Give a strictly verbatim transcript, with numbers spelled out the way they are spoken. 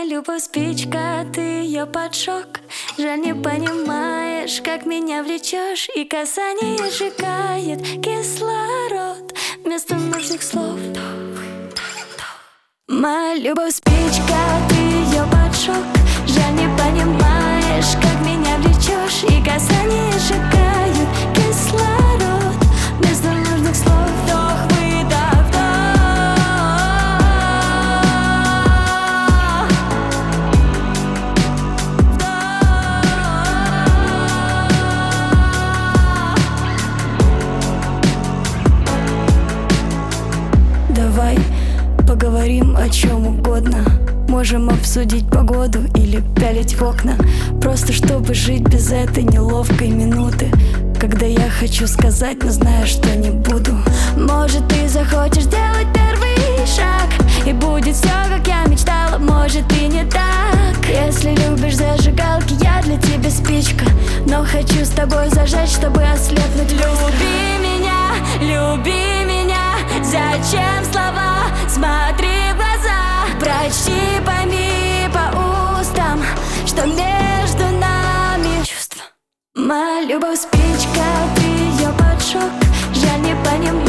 любовь спичка, ты ее поджег. Жаль, не понимаешь, как меня влечешь. И касание сжигает кислород вместо нужных слов. Моя любовь спичка, ты ее поджег. Жаль, не понимаешь, как меня влечешь. И касание сжигает кислород вместо нужных слов. Вдох, выдох, вдох. Давай поговорим о чем угодно. Можем обсудить погоду или пялить в окна. Просто чтобы жить без этой неловкой минуты, когда я хочу сказать, но знаю, что не буду. Может, ты захочешь сделать первый шаг, и будет все, как я мечтала. Может, и не так. Если любишь зажигалки, я для тебя спичка, но хочу с тобой зажечь, чтобы ослепнуть быстро. Люби меня, люби меня. Зачем слова? Смотри в глаза. Прочти, пойми по устам, что между нами чувства. Моя любовь спичка, ты ее поджег. Жаль, не понимаешь.